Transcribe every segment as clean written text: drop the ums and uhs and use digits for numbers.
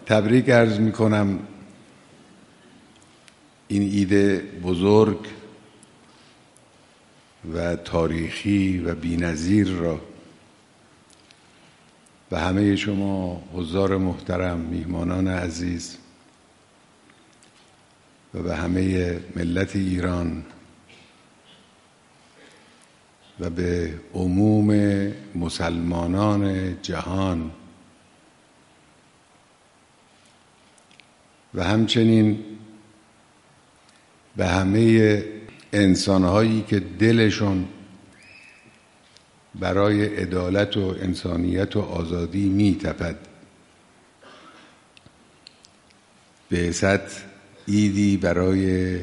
تبریک عرض می کنم این عید بزرگ و تاریخی و بی‌نظیر را و همه شما حضار محترم، میهمانان عزیز و به همه ملت ایران و به عموم مسلمانان جهان و همچنین به همه انسانهایی که دلشون برای عدالت و انسانیت و آزادی می‌تپد. بعثت عیدی برای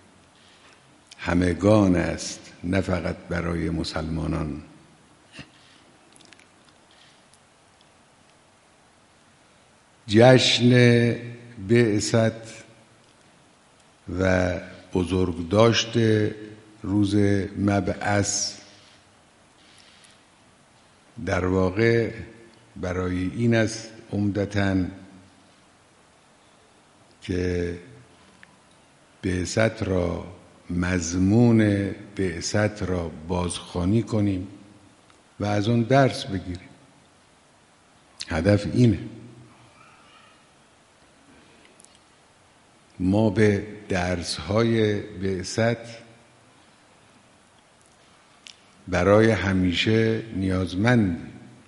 همگان است، نه فقط برای مسلمانان. جشن بعثت و بزرگداشت روز مبعث در واقع برای این است عمدتاً که بعثت را، مضمون بعثت را بازخوانی کنیم و از اون درس بگیریم. هدف اینه. ما به درس‌های بعثت برای همیشه نیازمندیم.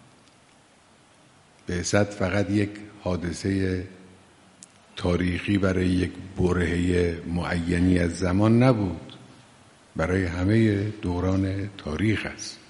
بعثت فقط یک حادثه تاریخی برای یک برهه معینی از زمان نبود، برای همه دوران تاریخ است.